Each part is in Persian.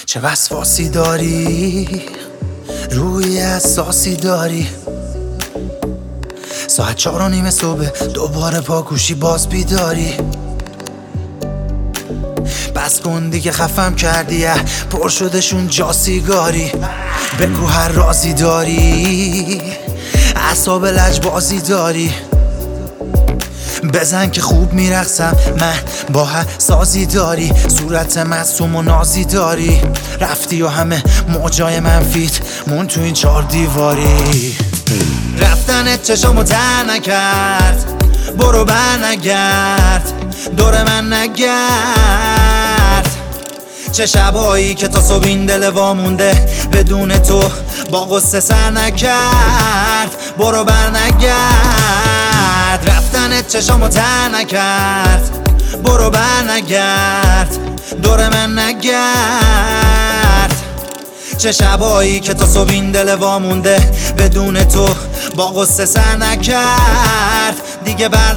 چه وسواسی داری، روی اساسی داری. ساعت 4:30 صبح دوباره پاکوشی باز بیداری. بس کن دیگه خفم کردی، پر شدشون جا سیگاری. بگو هر رازی داری، اعصاب لجبازی داری. بزن که خوب میرقصم من، با سازی داری. صورت معصوم و نازی داری. رفتی و همه موجای منفیت مون تو این 4 دیواری. رفتنت چشامو تر نکرد، برو بر نگرد، دور من نگرد. چه شبایی که تا صبح این دل وامونده، بدون تو با غصه سر نکرد. برو بر نگرد، رفتنت چشامو تر نکرد، برو بر نگرد، دور من نگرد. چه شبایی که تا صبح این دل وامونده، بدون تو با غصه سر نکرد. دیگه بر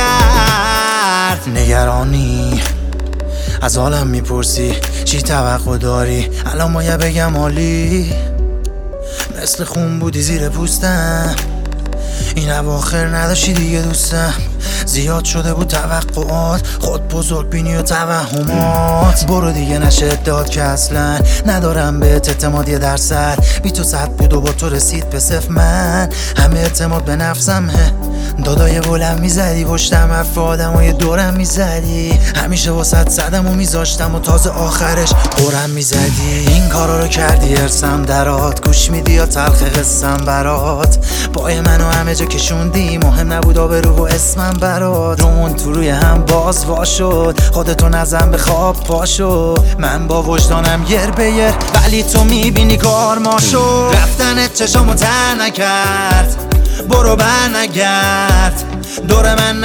نگرد. نگرانی از حالم میپرسی، چی توقع داری؟ الان باید بگم عالی، مثل خون بودی زیر پوستم. این اواخر نداشتی دیگه دوستم. زیاد شده بود توقعات، خود بزرگ بینی و توهمات. برو دیگه نشه داد که اصلا ندارم بهت اعتماد 1%. بی تو 100 بود و با تو رسید به 0. من همه اعتماد به نفسم دادای بلند میزدی پشتم، حرف آدمای دورم میزدی. همیشه واسط زدم و میذاشتم و تازه آخرش قرم میزدی. این کارا رو کردی ارسم درات، گوش میدی یا تلخ قصم برات. پای منو همه جا کشوندی، مهم نبود آبرو و اسمم برات. رومون تو روی هم باز وا شد، خودتو نزن به خواب پاشو. من با وجدانم یر به یر، ولی تو میبینی کار ما شد. رفتنت چشامو تر نکرد، برو بر نگرد، دور من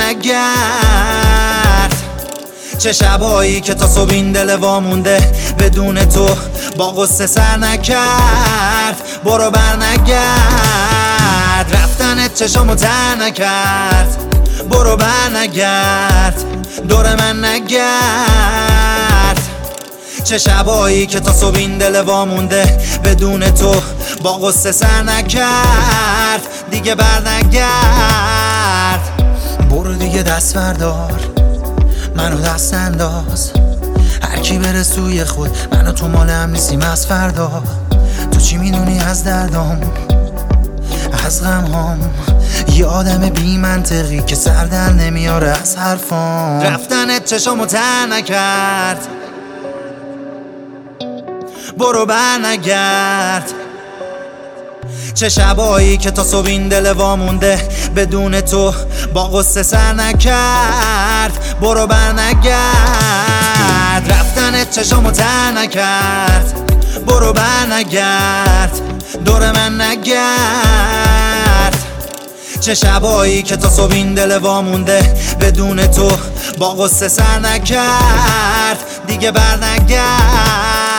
نگرد. چه شبایی که تا صبح این دل وامونده، بدون تو با غصه سر نکرد. برو بر نگرد، رفتنت چشامو تر نکرد، برو بر نگرد، دور من نگرد. چه شبایی که تا صبح این دل وامونده، بدون تو با غصه سر نکرد. دیگه بر نگرد. برو دیگه دست بردار، منو دست انداز. هر کی بره سوی خود، منو تو مال هم نیستیم از فردا. تو چی میدونی از دردام، از غمهام؟ یه آدم بی منطقی که سر در نمیاره از حرفام. رفتنت چشامو تر نکرد، برو بر نگرد. چه شبایی که تا صبح این دل وامونده، بدون تو با غصه سر نکرد. برو بر نگرد، رفتنت چشامو تر نکرد، برو بر نگرد، دور من نگرد. چه شبایی که تا صبح این دل وامونده، بدون تو با غصه سر نکرد. دیگه بر نگرد.